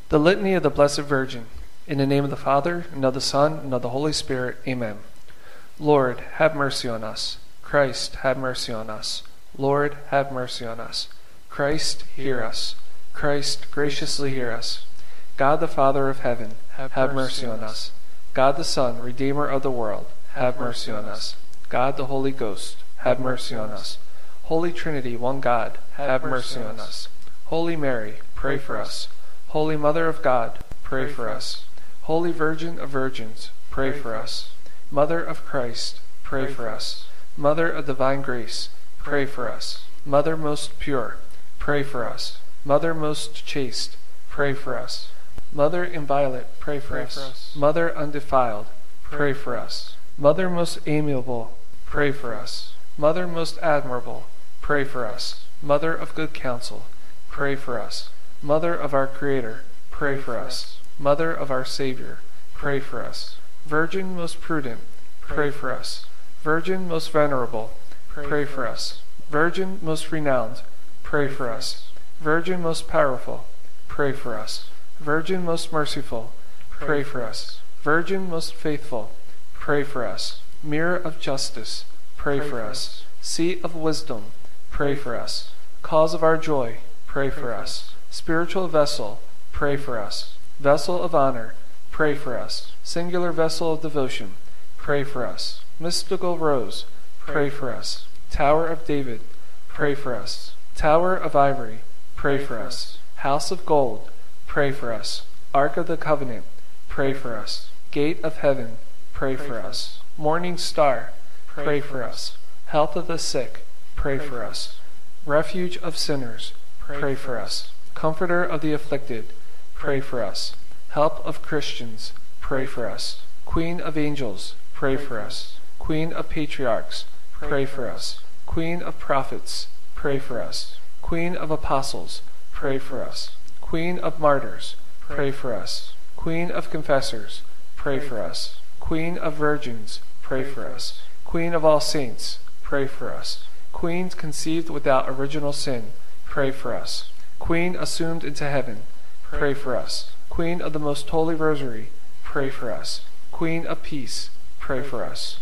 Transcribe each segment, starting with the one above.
The Litany of the Blessed Virgin. In the name of the Father, and of the Son, and of the Holy Spirit. Amen. Lord, have mercy on us. Christ, have mercy on us. Lord, have mercy on us. Christ, hear us. Christ, graciously hear us. God the Father of heaven, have mercy on us. God the Son, Redeemer of the world, have mercy on us. God the Holy Ghost, have mercy on us. Holy Trinity, one God, have mercy on us. Holy Mary, pray for us. Holy Mother of God, pray for us. Holy Virgin of Virgins, pray for us. Mother of Christ, pray for us. Mother of divine grace, pray for us. Mother most pure, pray for us. Mother most chaste, pray for us. Mother inviolate, pray for us. Mother undefiled, pray for us. Mother most amiable, pray for us. Mother most admirable, pray for us. Mother of good counsel, pray for us. Mother of our Creator, pray for us. Mother of our Savior, pray for us. Virgin most prudent, pray for us. Virgin most venerable, pray for us. Virgin most renowned, pray for us. Virgin most powerful, pray for us. Virgin most merciful, pray for us. Virgin most faithful, pray for us. Mirror of justice, pray for us. Seat of wisdom, pray for us. Cause of our joy, pray for us. Spiritual vessel, pray for us. Vessel of honor, pray for us. Singular vessel of devotion, pray for us. Mystical rose, pray for us. Tower of David, pray for us. Tower of ivory, pray for us. House of gold, pray for us. Ark of the covenant, pray for us. Gate of heaven, pray for us. Morning star, pray for us. Health of the sick, pray for us. Refuge of sinners, pray for us. Comforter of the afflicted, pray for us. Help of Christians, pray for us. Queen of angels, pray for us. Queen of patriarchs, pray for us. Queen of prophets, pray for us. Queen of apostles, pray for us. Queen of martyrs, pray for us. Queen of confessors, pray for us. Queen of virgins, pray for us. Queen of all saints, pray for us. Queen conceived without original sin, pray for us. Queen assumed into heaven, pray for us. Queen of the most holy rosary, pray for us. Queen of peace, pray for us.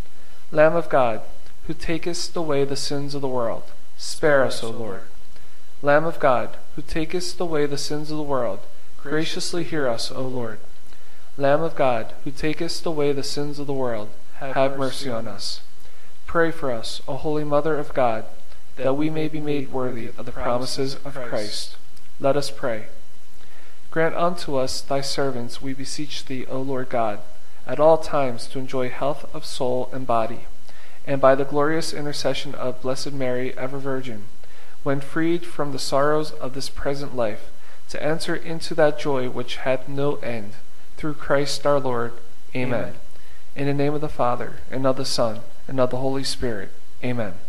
Lamb of God, who takest away the sins of the world, spare us, O Lord. Lamb of God, who takest away the sins of the world, graciously hear us, O Lord. Lamb of God, who takest away the sins of the world, have mercy on us. Pray for us, O Holy Mother of God, that we may be made worthy of the promises of Christ. Let us pray. Grant unto us, thy servants, we beseech thee, O Lord God, at all times to enjoy health of soul and body, and by the glorious intercession of Blessed Mary, ever Virgin, when freed from the sorrows of this present life, to enter into that joy which hath no end, through Christ our Lord. Amen. In the name of the Father, and of the Son, and of the Holy Spirit. Amen.